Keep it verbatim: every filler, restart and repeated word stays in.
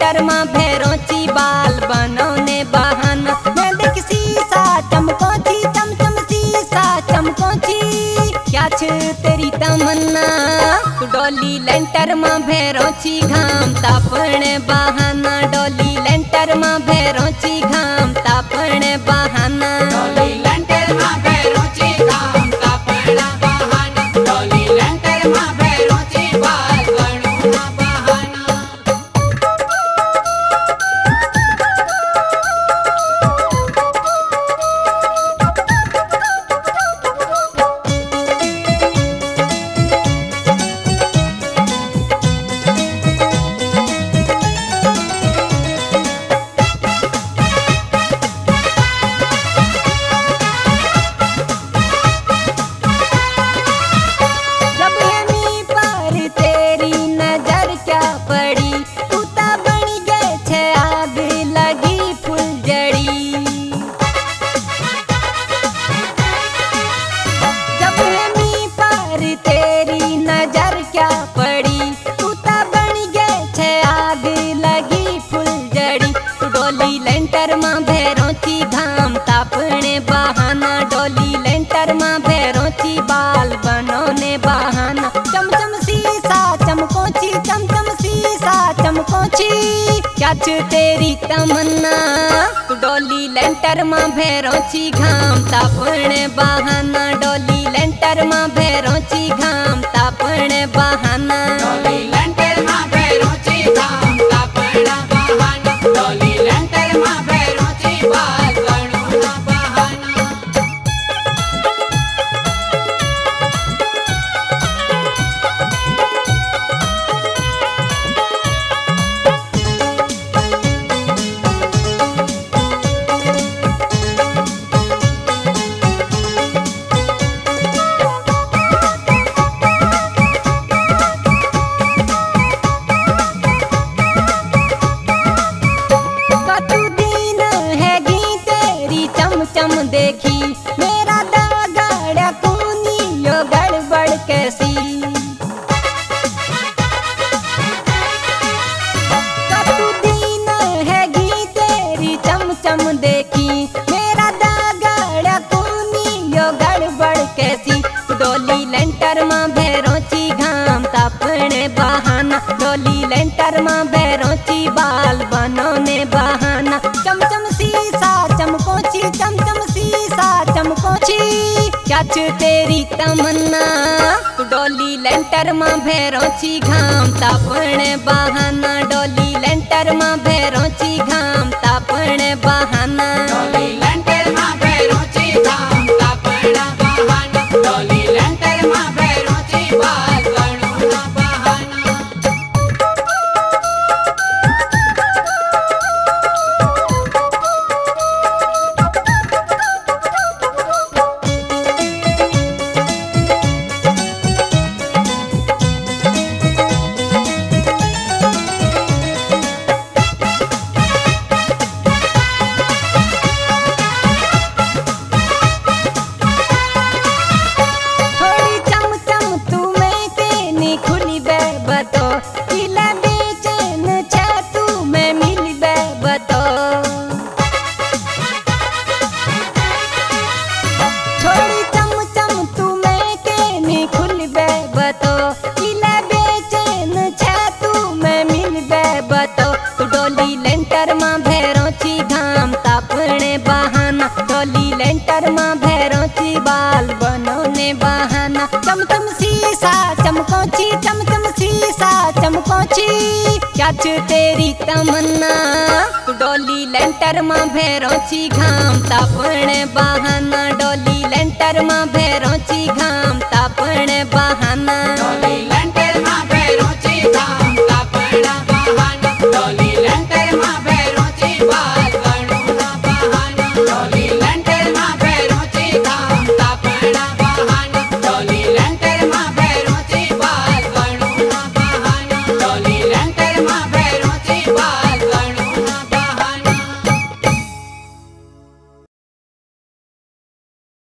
लेंटर माँ भैरोची बाल बनौने बहाना। मैं देख शीशा चमकोची चम चम शीशा चमकोची, क्या छ तेरी तमन्ना। तू डोली लेंटर माँ भैरोची घाम तापने बहाना। डोली लेंटर माँ भैरोची घाम तापने बहाना। डोली लेंटर माँ भैरोची घाम तापना बहाना। डोली लेंटर माँ भैरोची बाल बनौना बहाना। डोली लेंटर माँ भैरोची बाल बनौने बहाना। चम चम शीशा चमकोची चम चम शीशा चमकोची, क्या छ तेरी तमन्ना। तू डोली लेंटर माँ भैरोची घाम तापने बहाना। डोली लेंटर माँ भैरोची घाम तापने बहाना। डोली लेंटर माँ भैरोची घाम तापना बहाना। डोली लेंटर माँ भैरोची बाल बनौना बहाना। चम देखी मेरा दागड़ा कूनी यो गड़बड़ कैसी। कतु दीन है गी तेरी चम चम देखी मेरा दागड़ा कूनी यो गड़बड़ कैसी। डोली लेंटर माँ भैरोची घाम तापने बहाना। डोली लेंटर माँ भैरोची बाल बनौने बहाना। चम चम शीशा चमकोची चम चम शीशा चमकोची, क्या छ तेरी तमन्ना। तू डोली लेंटर माँ भैरोची घाम तापने बहाना। डोली लेंटर माँ भैरोची घाम तापने बहाना। डोली लेंटर माँ भैरोची घाम तापना बहाना। डोली लेंटर माँ भैरोची बाल बनौना बहाना। डोली लेंटर माँ भैरोची बाल बनौने बहाना। चम चम शीशा चमकोची चम चम शीशा चमकोची, क्या छ तेरी तमन्ना। डोली लेंटर माँ भैरोची घाम तापने बहाना। डोली लेंटर माँ भैरोची घाम तापने बहाना।